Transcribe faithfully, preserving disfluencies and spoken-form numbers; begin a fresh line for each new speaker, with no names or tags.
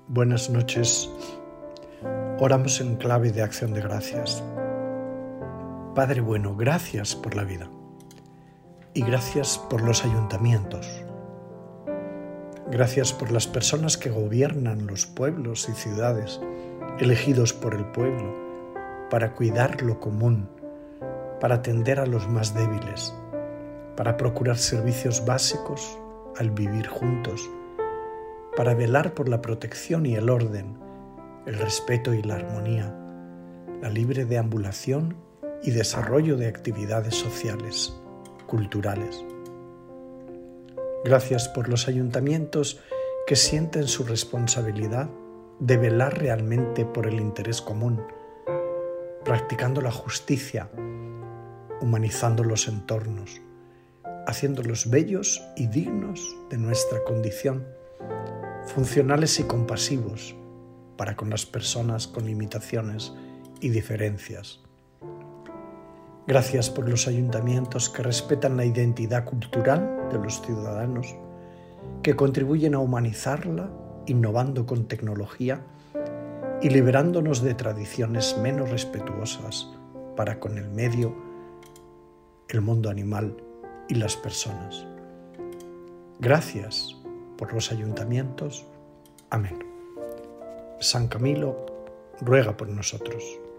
Buenas noches. Oramos en clave de acción de gracias. Padre bueno, gracias por la vida y gracias por los ayuntamientos. Gracias por las personas que gobiernan los pueblos y ciudades, elegidos por el pueblo, para cuidar lo común, para atender a los más débiles, para procurar servicios básicos al vivir juntos, para velar por la protección y el orden, el respeto y la armonía, la libre deambulación y desarrollo de actividades sociales, culturales. Gracias por los ayuntamientos que sienten su responsabilidad de velar realmente por el interés común, practicando la justicia, humanizando los entornos, haciéndolos bellos y dignos de nuestra condición, funcionales y compasivos para con las personas con limitaciones y diferencias. Gracias por los ayuntamientos que respetan la identidad cultural de los ciudadanos, que contribuyen a humanizarla innovando con tecnología y liberándonos de tradiciones menos respetuosas para con el medio, el mundo animal y las personas. Gracias por los ayuntamientos. Amén. San Camilo ruega por nosotros.